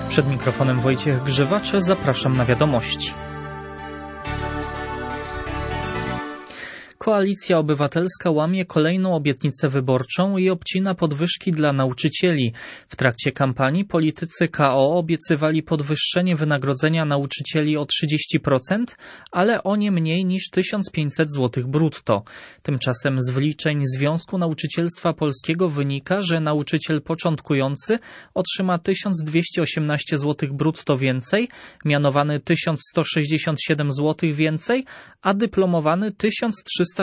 Przed mikrofonem Wojciech Grzywacz, zapraszam na wiadomości. Koalicja Obywatelska łamie kolejną obietnicę wyborczą i obcina podwyżki dla nauczycieli. W trakcie kampanii politycy KO obiecywali podwyższenie wynagrodzenia nauczycieli o 30%, ale o nie mniej niż 1500 zł brutto. Tymczasem z wyliczeń Związku Nauczycielstwa Polskiego wynika, że nauczyciel początkujący otrzyma 1218 zł brutto więcej, mianowany 1167 zł więcej, a dyplomowany 1365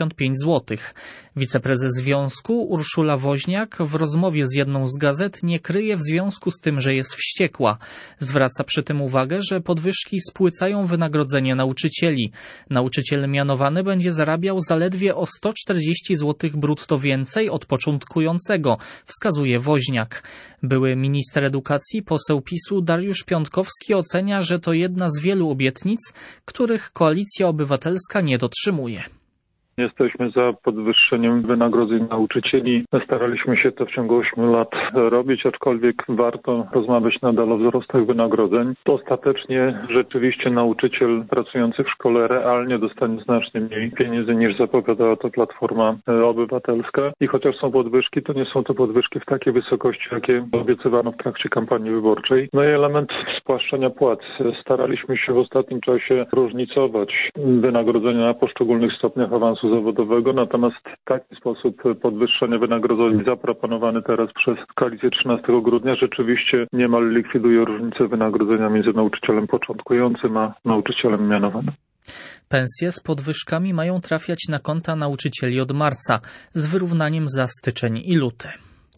zł. Wiceprezes Związku Urszula Woźniak w rozmowie z jedną z gazet nie kryje w związku z tym, że jest wściekła. Zwraca przy tym uwagę, że podwyżki spłycają wynagrodzenie nauczycieli. Nauczyciel mianowany będzie zarabiał zaledwie o 140 zł brutto więcej od początkującego, wskazuje Woźniak. Były minister edukacji, poseł PiS-u Dariusz Piontkowski ocenia, że to jedna z wielu obietnic, których Koalicja Obywatelska nie dotrzymuje. Jesteśmy za podwyższeniem wynagrodzeń nauczycieli. Staraliśmy się to w ciągu 8 lat robić, aczkolwiek warto rozmawiać nadal o wzrostach wynagrodzeń. Ostatecznie rzeczywiście nauczyciel pracujący w szkole realnie dostanie znacznie mniej pieniędzy niż zapowiadała to Platforma Obywatelska. I chociaż są podwyżki, to nie są to podwyżki w takiej wysokości, jakie obiecywano w trakcie kampanii wyborczej. No i element spłaszczenia płac. Staraliśmy się w ostatnim czasie różnicować wynagrodzenia na poszczególnych stopniach awansu zawodowego, natomiast taki sposób podwyższenia wynagrodzeń zaproponowany teraz przez Koalicję 13 grudnia rzeczywiście niemal likwiduje różnicę wynagrodzenia między nauczycielem początkującym a nauczycielem mianowanym. Pensje z podwyżkami mają trafiać na konta nauczycieli od marca, z wyrównaniem za styczeń i luty.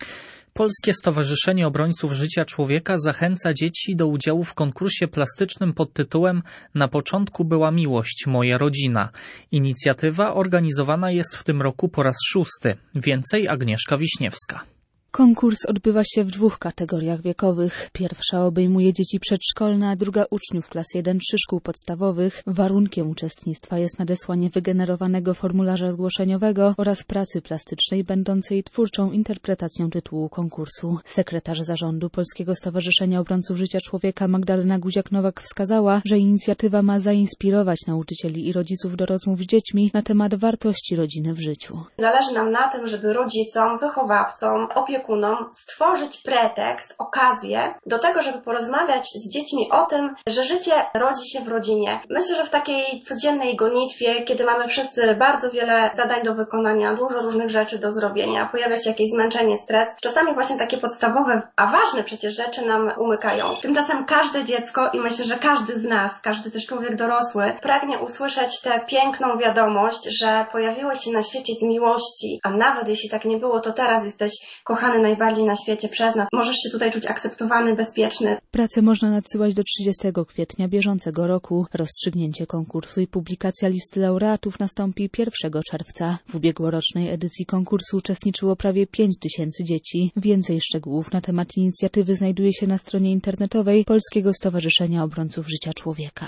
Polskie Stowarzyszenie Obrońców Życia Człowieka zachęca dzieci do udziału w konkursie plastycznym pod tytułem „Na początku była miłość, moja rodzina”. Inicjatywa organizowana jest w tym roku po raz 6. Więcej Agnieszka Wiśniewska. Konkurs odbywa się w 2 kategoriach wiekowych. Pierwsza obejmuje dzieci przedszkolne, a druga uczniów klas 1-3 szkół podstawowych. Warunkiem uczestnictwa jest nadesłanie wygenerowanego formularza zgłoszeniowego oraz pracy plastycznej będącej twórczą interpretacją tytułu konkursu. Sekretarz zarządu Polskiego Stowarzyszenia Obrońców Życia Człowieka Magdalena Guziak-Nowak wskazała, że inicjatywa ma zainspirować nauczycieli i rodziców do rozmów z dziećmi na temat wartości rodziny w życiu. Zależy nam na tym, żeby rodzicom, wychowawcom, opiekunom stworzyć pretekst, okazję do tego, żeby porozmawiać z dziećmi o tym, że życie rodzi się w rodzinie. Myślę, że w takiej codziennej gonitwie, kiedy mamy wszyscy bardzo wiele zadań do wykonania, dużo różnych rzeczy do zrobienia, pojawia się jakieś zmęczenie, stres, czasami właśnie takie podstawowe, a ważne przecież rzeczy nam umykają. Tymczasem każde dziecko i myślę, że każdy z nas, każdy też człowiek dorosły pragnie usłyszeć tę piękną wiadomość, że pojawiłeś się na świecie z miłości, a nawet jeśli tak nie było, to teraz jesteś kochany najbardziej na świecie przez nas. Możesz się tutaj czuć akceptowany, bezpieczny. Pracę można nadsyłać do 30 kwietnia bieżącego roku. Rozstrzygnięcie konkursu i publikacja listy laureatów nastąpi 1 czerwca. W ubiegłorocznej edycji konkursu uczestniczyło prawie 5000 dzieci. Więcej szczegółów na temat inicjatywy znajduje się na stronie internetowej Polskiego Stowarzyszenia Obrońców Życia Człowieka.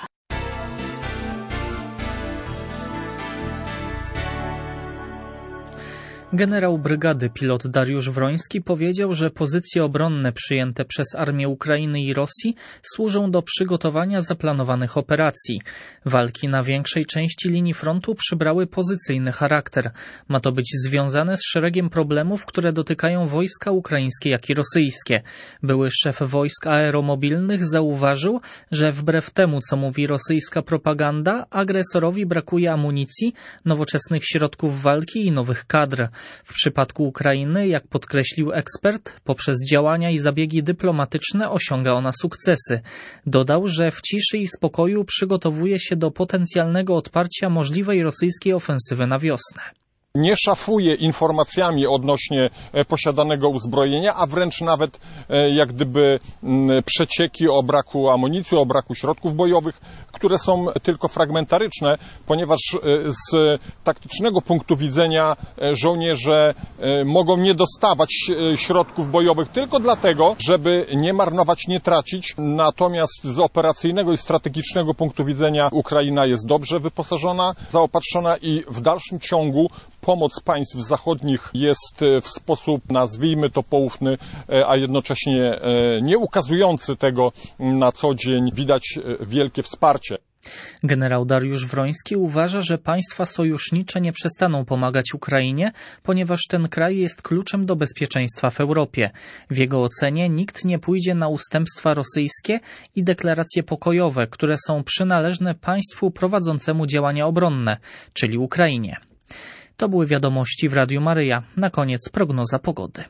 Generał brygady pilot Dariusz Wroński powiedział, że pozycje obronne przyjęte przez armię Ukrainy i Rosji służą do przygotowania zaplanowanych operacji. Walki na większej części linii frontu przybrały pozycyjny charakter. Ma to być związane z szeregiem problemów, które dotykają wojska ukraińskie, jak i rosyjskie. Były szef wojsk aeromobilnych zauważył, że wbrew temu, co mówi rosyjska propaganda, agresorowi brakuje amunicji, nowoczesnych środków walki i nowych kadr. W przypadku Ukrainy, jak podkreślił ekspert, poprzez działania i zabiegi dyplomatyczne osiąga ona sukcesy. Dodał, że w ciszy i spokoju przygotowuje się do potencjalnego odparcia możliwej rosyjskiej ofensywy na wiosnę. Nie szafuje informacjami odnośnie posiadanego uzbrojenia, a wręcz nawet jak gdyby przecieki o braku amunicji, o braku środków bojowych, które są tylko fragmentaryczne, ponieważ z taktycznego punktu widzenia żołnierze mogą nie dostawać środków bojowych tylko dlatego, żeby nie marnować, nie tracić. Natomiast z operacyjnego i strategicznego punktu widzenia Ukraina jest dobrze wyposażona, zaopatrzona i w dalszym ciągu pomoc państw zachodnich jest w sposób, nazwijmy to, poufny, a jednocześnie nie ukazujący tego na co dzień, widać wielkie wsparcie. Generał Dariusz Wroński uważa, że państwa sojusznicze nie przestaną pomagać Ukrainie, ponieważ ten kraj jest kluczem do bezpieczeństwa w Europie. W jego ocenie nikt nie pójdzie na ustępstwa rosyjskie i deklaracje pokojowe, które są przynależne państwu prowadzącemu działania obronne, czyli Ukrainie. To były wiadomości w Radiu Maryja. Na koniec prognoza pogody.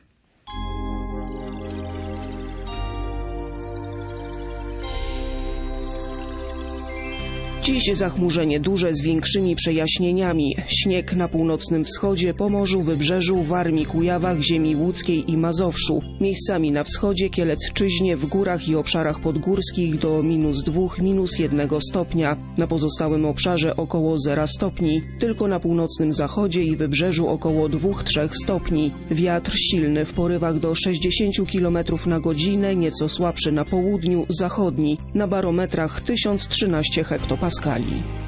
Dziś zachmurzenie duże z większymi przejaśnieniami. Śnieg na północnym wschodzie, Pomorzu, Wybrzeżu, Warmii, Kujawach, ziemi łódzkiej i Mazowszu. Miejscami na wschodzie, Kielecczyźnie, w górach i obszarach podgórskich do -2, -1 stopnia. Na pozostałym obszarze około 0 stopni. Tylko na północnym zachodzie i Wybrzeżu około 2-3 stopni. Wiatr silny w porywach do 60 km na godzinę, nieco słabszy na południu, zachodni. Na barometrach 1013 hektopaskali.